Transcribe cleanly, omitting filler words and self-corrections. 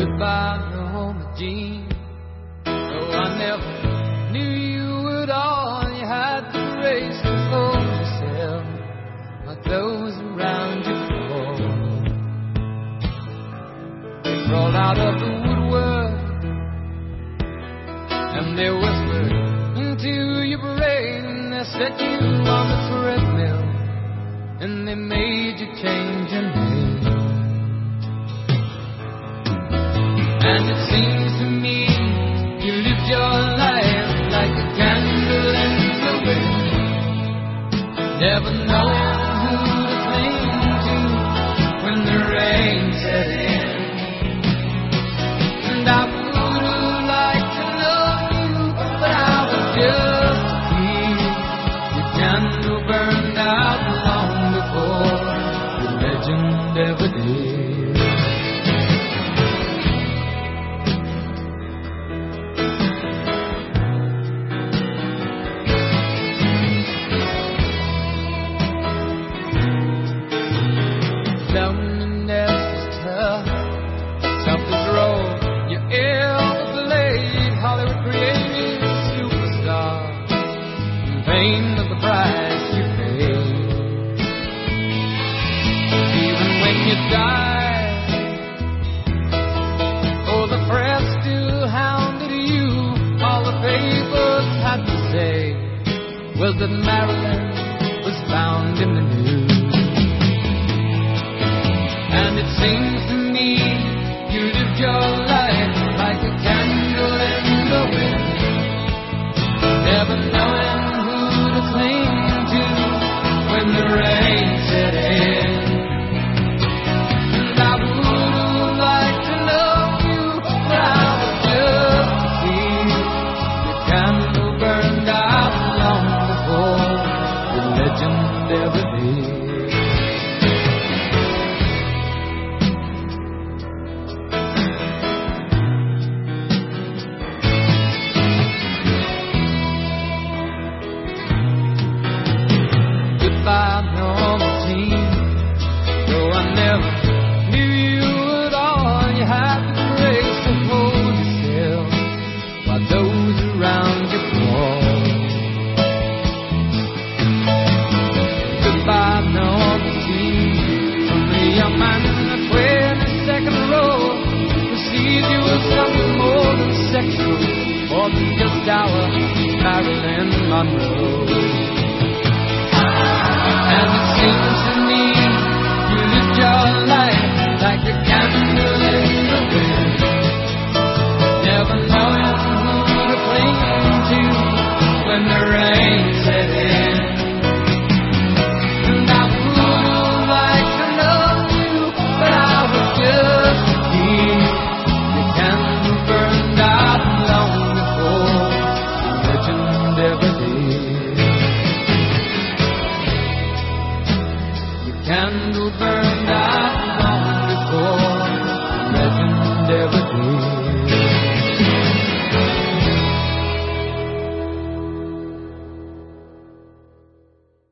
Goodbye, Norma Jean. Though I never knew you at all, you had the grace to hold yourself like those around you fall. They crawled out of the woodwork and they whispered into your brain. They set you on the treadmill and they made you change your name. And it seems to me you lived your life like a candle in the wind, never knowing who to cling to when the rain set in. And I would have liked to love you, but I was just a kid. Your candle burned out long before the legend ever did. Well, that Marilyn was found in the news. And it seems to me you lived your life like a candle in the wind, never knowing who to cling to when the rain set in. And I would have liked to love you, but I was just a kid. Your candle burned out long the legend ever did. Goodbye, Norma Jean. Though I never knew you at all, you had the grace to hold yourself while those around you fall. Goodbye, Norma Jean. From the young man in the 22nd row who sees you as something more than sexual, more than just our Marilyn Monroe.